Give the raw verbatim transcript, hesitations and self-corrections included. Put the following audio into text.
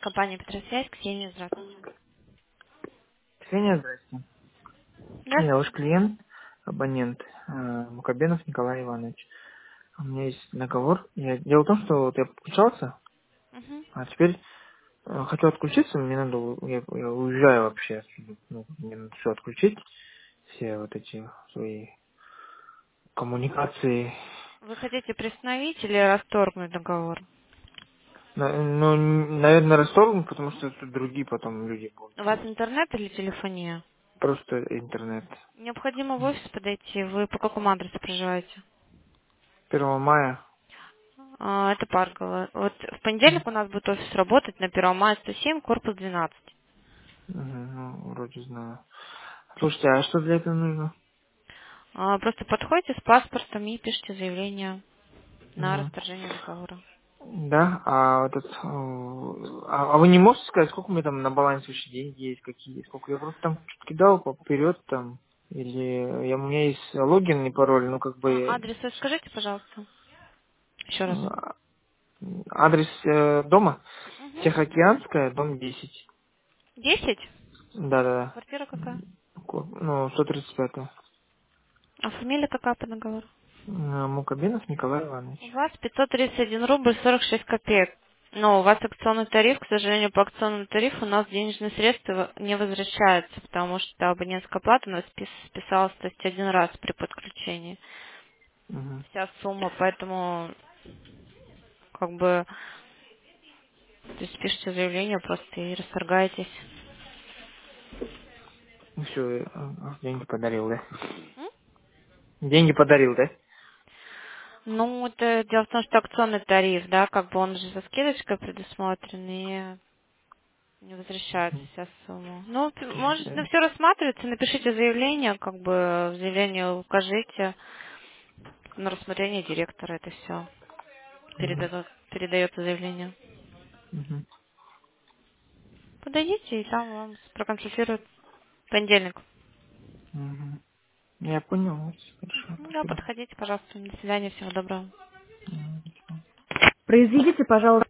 Компания Петросвязь, Ксения, здравствуйте. Ксения, здрасте. Я ваш Здравствуйте. клиент, абонент, э, Мукабенов Николай Иванович. У меня есть договор. Я... Дело в том, что вот я подключался, Мгм. а теперь э, хочу отключиться, мне надо, у- я, я уезжаю вообще отсюда. Ну, мне надо все отключить, все вот эти свои коммуникации. Вы хотите приостановить или расторгнуть договор? На- Ну, наверное, расторгнуть, потому что тут другие потом люди будут. У вас интернет или телефония? Просто интернет. Необходимо в офис подойти. Вы по какому адресу проживаете? Первого мая. А, это Парково. Вот в понедельник у нас будет офис работать на первого мая сто семь, корпус двенадцать. Мгм, ну, вроде знаю. Слушайте, а что для этого нужно? А, просто подходите с паспортом и пишите заявление на Мгм. расторжение договора. Да, а вот этот, э, а, а вы не можете сказать, сколько у меня там на балансе вообще деньги есть, какие, сколько? Я просто там что-то кидал вперед там, или я, у меня есть логин и пароль, ну как А, бы адрес вы скажите, пожалуйста. Еще раз. э, адрес э, дома Угу. Тихоокеанская, дом десять. десять? Да-да-да. Квартира какая? Ко- Ну, сто тридцать пять. А фамилия какая по договору? Мукабинов Николай У Иванович. вас пятьсот тридцать один рубль сорок шесть копеек. Но у вас акционный тариф, к сожалению, по акционному тарифу у нас денежные средства не возвращаются, потому что абонентская плата у нас спис- списалась, то есть один раз при подключении. Угу. Вся сумма, поэтому как бы то есть пишите заявление просто и расторгаетесь. Ну все, деньги подарил, да? М? Деньги подарил, да? Ну, это дело в том, что акционный тариф, да, как бы он же со скидочкой предусмотрен, и не возвращается Мгм. вся сумма. Ну, п- может, Э, ну, все рассматривается, напишите заявление, как бы в заявлении укажите на рассмотрение директора, это все. мгм. Передадут, передается заявление. Мгм. Подойдите, и там вам проконсультируют в понедельник. Мгм. Я понял. Хорошо, Мгм. Да, спасибо. подходите, пожалуйста. До свидания, всего доброго. Мгм. Произведите, пожалуйста.